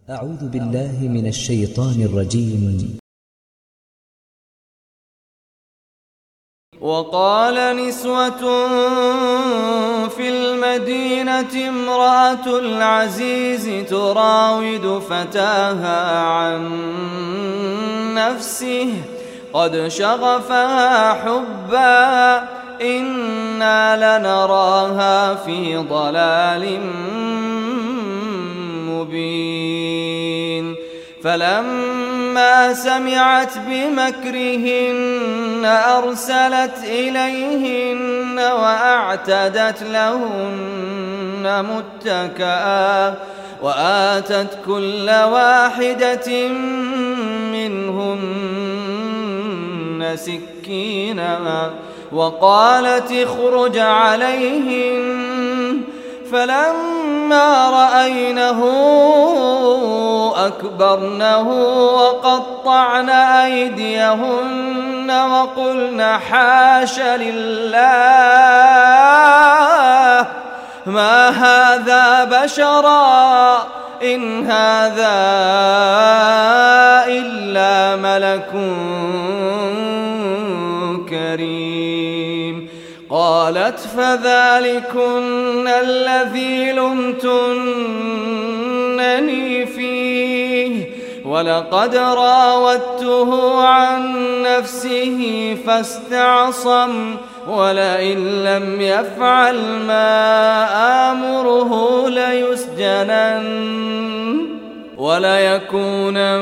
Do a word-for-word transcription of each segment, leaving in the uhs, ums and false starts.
أعوذ بالله من الشيطان الرجيم. وقال نسوة في المدينة امرأة العزيز تراود فتاها عن نفسه قد شغفها حبا إنا لنراها في ضلال مبين. فلما سمعت بمكرهن أرسلت إليهن وأعتدت لهن متكئا وآتت كل واحدة منهن سكينا وقالت اخرج عليهن. فلما رأينه أكبرنه وقطعن أيديهن وقلن حاش لله ما هذا بشرا إن هذا إلا ملك كريم. قالت فذلكن الذي لمتنني فيه ولقد راودته عن نفسه فاستعصم ولئن لم يفعل ما آمره ليسجنن وليكونن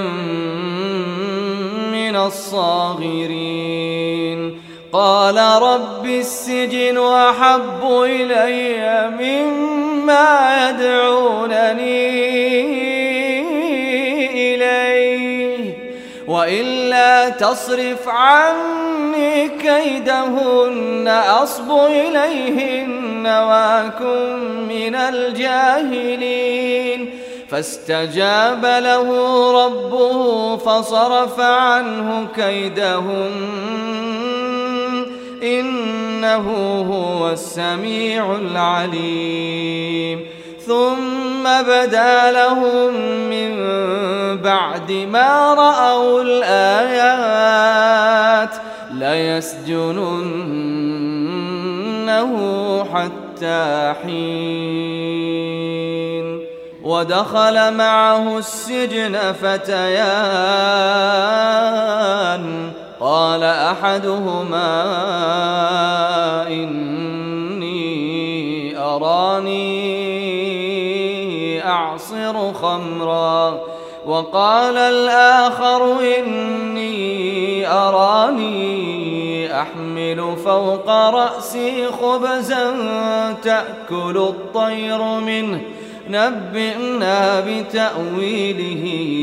من الصاغرين. قال رب السجن أحب إلي مما يدعونني إليه وإلا تصرف عني كيدهن أصب إليهن وأكن من الجاهلين. فاستجاب له ربه فصرف عنه كيدهن إنه هو السميع العليم. ثم بدا لهم من بعد ما رأوا الآيات ليسجننه حتى حين. ودخل معه السجن فتيان قال أحدهما إني أراني أعصر خمرا وقال الآخر إني أراني أحمل فوق رأسي خبزا تأكل الطير منه نبئنا بتأويله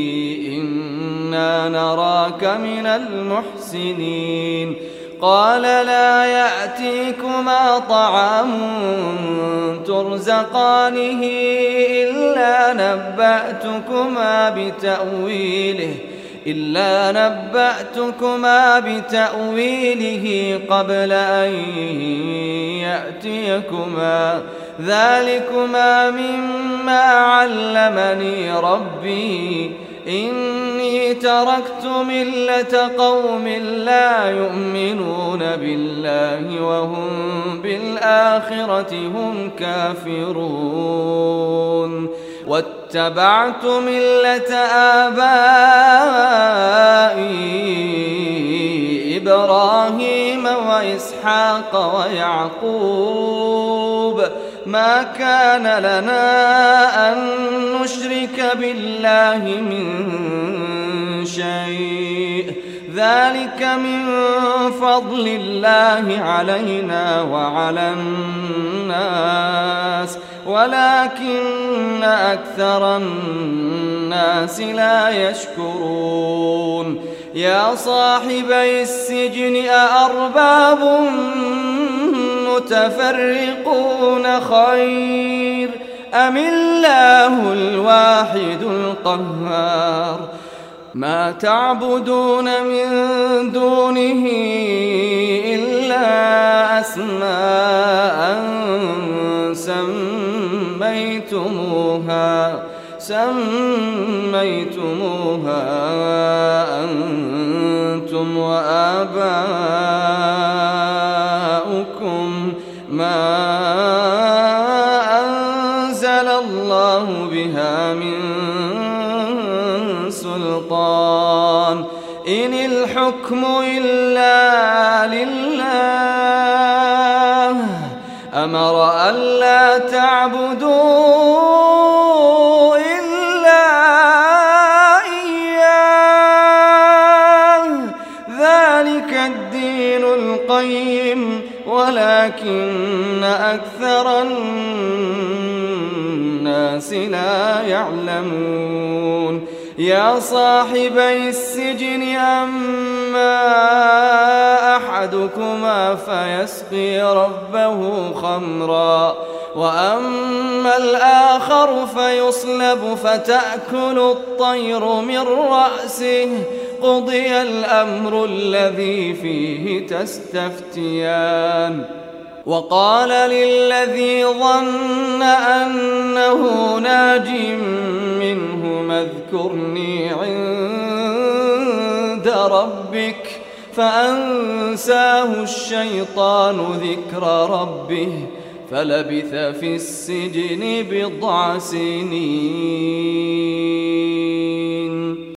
إنا نراك من المحسنين. قال لا يأتيكما طعام ترزقانه إلا نبأتكما بتأويله إلا نبأتكما بتأويله قبل أن يأتيكما ذلكما مما علمني ربي إني تركت ملة قوم لا يؤمنون بالله وهم بالآخرة هم كافرون. واتبعت ملة آبائي إبراهيم وإسحاق ويعقوب ما كان لنا أن نشرك بالله من شيء ذلك من فضل الله علينا وعلى الناس ولكن أكثر الناس لا يشكرون. يا صاحبي السجن أأرباب متفرقون خير أم الله الواحد القهار ما تعبدون من دونه إلا أسماء سميتموها سميتموها سميتموها أنتم وآباؤكم ما أنزل الله بها من سلطان إن الحكم إلا لله أمر ألا تعبدوا إلا إياه ذلك الدين القيم ولكن أكثر الناس لا يعلمون يا صاحبي السجن أما أحدكما فيسقي ربه خمرا وأما الآخر فيصلب فتأكل الطير من رأسه قضي الأمر الذي فيه تستفتيان وقال للذي ظن أنه ناج منه اذكرني عند ربك فأنساه الشيطان ذكر ربه فلبث في السجن بضع سنين